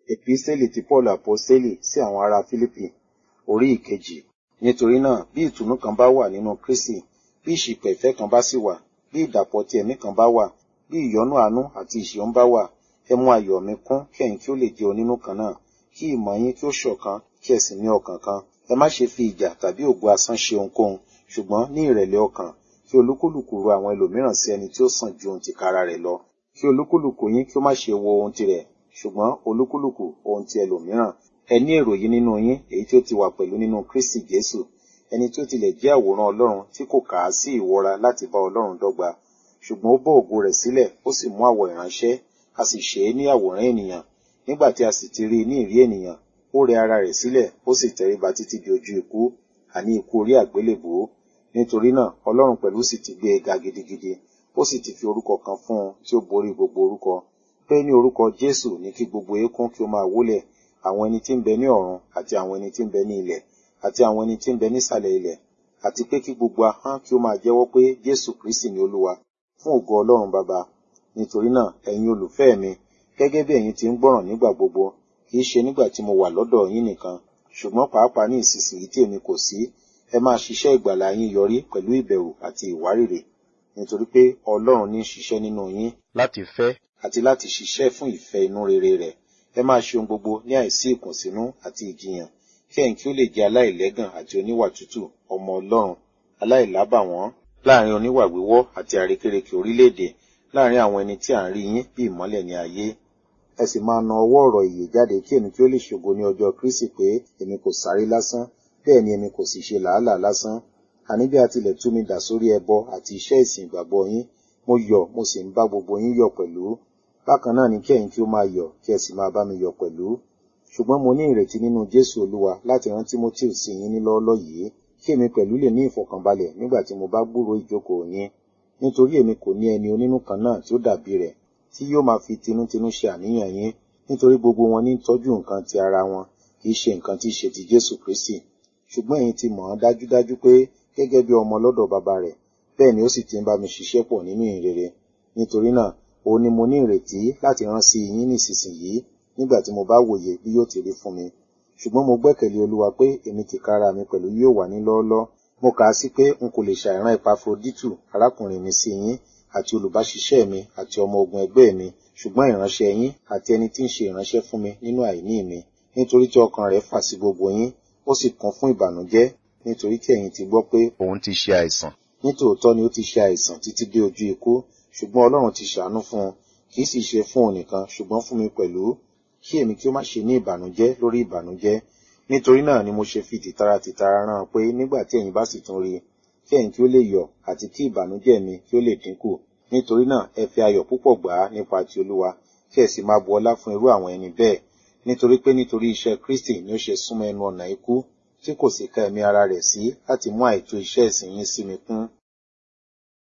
Epísítélì ti Paulu Àpọ́stélì sí àwọn ará Fílípì, orí ìkejì. Nítorí náà, bí ìtùnú kan bá wà nínú Kristi, bí ìṣìpẹ̀ ìfẹ́ kan bá sì wà, bí ìdàpọ̀ ti ẹ̀mí kan bá wà, bí ìyọ́nú àánú àti ìṣeun bá wà, ẹ mú ayọ̀ mi kún kí ẹ̀yin kí ó lè jẹ́ onínú kan náà, kí ìmọ̀ yín kí ó ṣọ̀kan, kí ẹ sì ní ọkàn kan. Ẹ má ṣe fi ìjà tàbí ògo asán ṣe ohunkóhun, ṣùgbọ́n ní ìrẹ̀lẹ̀ ọkàn, kí olúkúlùkù ro àwọn ẹlòmíràn sí ẹni tí ó sàn ju ohun tìkára rẹ̀ lọ. Kí olúkúlùkù yín kí ó má ṣe wo ohun tirẹ̀, ṣùgbọ́n olúkúlùkù ohun ti ẹlòmíràn. Ẹ ní èrò yìí nínú yín, èyí tí ó ti wà pẹ̀lú nínú Kristi Jésù, ẹni tí ó tilẹ̀ jẹ́ àwòrán Ọlọ́run tí kò kà á sí ìwọra láti bá Ọlọ́run dọ́gba, ṣùgbọ́n ó bọ́ ògo rẹ̀ sílẹ̀, ó sì mú àwọ̀ ìránṣẹ́, a sì ṣe é ní àwòrán ènìyàn. Nígbà tí a sì ti rí i ní ìrí ènìyàn, ó rẹ ara rẹ̀ sílẹ̀, ó sì tẹríba títí di ojú ikú, àní ikú orí àgbélébùú. Nítorí náà, Ọlọ́run pẹ̀lú sì ti gbé e ga gidigidi, ó sì ti fi orúkọ kan fún un tí ó borí gbogbo orúkọ, pé ní orúkọ Jésù ní kí gbogbo eékún kí ó máa wólẹ̀, àwọn ẹni tí ń bẹ ní ọ̀run àti àwọn ẹni tí ń bẹ ní ilẹ̀ àti àwọn ẹni tí ń bẹ nísàlẹ̀ ilẹ̀, àti pé kí gbogbo ahọ́n kí ó máa jẹ́wọ́ pé Jésù Kristi ni Olúwa, fún ògo Ọlọ́run Baba. Nítorí náà, ẹ̀yin olùfẹ́ mi, gẹ́gẹ́ bí ẹ̀yin ti ń gbọ́ràn nígbà gbogbo, kì í ṣe nígbà tí mo wà lọ́dọ̀ yín nìkan, ṣùgbọ́n pàápàá ní ìsinsìnyí tí èmi kò sí, ẹ máa ṣiṣẹ́ ìgbàlà yín yọrí pẹ̀lú ìbẹ̀rù àti ìwárìrì, nítorí pé Ọlọ́run ní í ṣiṣẹ́ nínú yín láti fẹ́ àti láti ṣiṣẹ́ fún ìfẹ́ inú rere rẹ̀. Ẹ máa ṣe ohun gbogbo ní àìsí ìkùnsínú àti ìjiyàn, kí ẹ̀yin kí ó lè jẹ́ aláìlẹ́gàn àti oníwà tútù, ọmọ Ọlọ́run, aláìlábàwọ́n, láàrin oníwà wíwọ́ àti àrékérekè orílẹ̀-èdè, láàrin àwọn ẹni tí à ń rí yín bí ìmọ́lẹ̀ ní ayé. Ẹ sì máa na ọwọ́ ọ̀rọ̀ ìyè jáde kí èmi kí ó lè ṣògo ní ọjọ́ Kristi pé èmi kò sáré lásán, bẹ́ẹ̀ ni èmi kò sì ṣe làálàá lásán. Àní bí a tilẹ̀ tú mi dà sórí ẹbọ àti iṣẹ́ ìsìn ìgbàgbọ́ yín, mo yọ̀, mo sì ń bá gbogbo yín yọ̀ pẹ̀lú. Bákan náà ni kí ẹ̀yin kí ó máa yọ̀, kí ẹ sì máa bá mi yọ̀ pẹ̀lú. Ṣùgbọ́n mo ní ìrètí nínú Jésù Olúwa láti rán Tímótì sí yín ní lọ́ọ́lọ́ yìí, kí èmi pẹ̀lú lè ní ìfọ̀kànbalẹ̀ nígbà tí mo bá gbúròó ìjókòó yín. Nítorí èmi kò ní ẹni onínú kan náà tí ó dàbí rẹ̀, tí yóò máa fi tinútinú ṣe àníyàn yín, nítorí gbogbo wọn ní ń tọ́jú nǹkan ti ara wọn, kì í ṣe nǹkan tí í ṣe ti Jésù Kristi. Ṣùgbọ́n ẹ̀yin ti mọ̀ ọ́n dájúdájú pé gẹ́gẹ́ bí ọmọ lọ́dọ̀ bàbá rẹ̀, bẹ́ẹ̀ ni ó sì ti ń bá mi ṣiṣẹ́ pọ̀ nínú ìrere. Nítorí náà, òun ni mo ní ìrètí láti rán sí yín nísinsìnyí, nígbà tí mo bá wòye bí yóò ti rí fún mi. Ṣùgbọ́n mo gbẹ́kẹ̀lé Olúwa pé èmi tìkára mi pẹ̀lú yóò wà ní lọ́ọ́lọ́. Mo kà á sí pé n kò lè ṣàìrán Epafroditù, arákùnrin mi sí yín, àti olùbáṣiṣẹ́ mi àti ọmọ ogun ẹgbẹ́ mi, ṣùgbọ́n ìránṣẹ́ yín àti ẹni tí ń ṣe ìránṣẹ́ fún mi nínú àìní mi, nítorí tí ọkàn rẹ̀ fà sí gbogbo yín, ó sì kún fún ìbànújẹ́, nítorí tí ẹ̀yin ti gbọ́ pé òun ti ṣe àìsàn. Nítòótọ́ ni ó ti ṣe àìsàn títí dé ojú ikú, ṣùgbọ́n Ọlọ́run ti ṣàánú fún un, kì í sì ṣe fún òun nìkan, ṣùgbọ́n fún mi pẹ̀lú, kí èmi kí ó má ṣe ní ìbànújẹ́ lórí ìbànújẹ́. Nítorí náà ni mo ṣe fi tìtara rán pé nígbà tí ẹ̀yin bá sì tún rí i, kí ẹ̀yin kí ó lè yọ̀ àti kí ìbànújẹ́ mi kí ó lè dínkù. Nítorí náà ẹ fi ayọ̀ púpọ̀ gbà á nípa ti Olúwa, kí ẹ sì máa bu ọlá fún irú àwọn ẹni bẹ́ẹ̀. Nítorí pé nítorí iṣẹ́ Kristi ni ó ṣe súnmọ́ ẹnu ọ̀nà ikú, tí kò sì ka ẹ̀mí ara rẹ̀ sí láti mú àìtó iṣẹ́ ìsìn yín sí mi kún.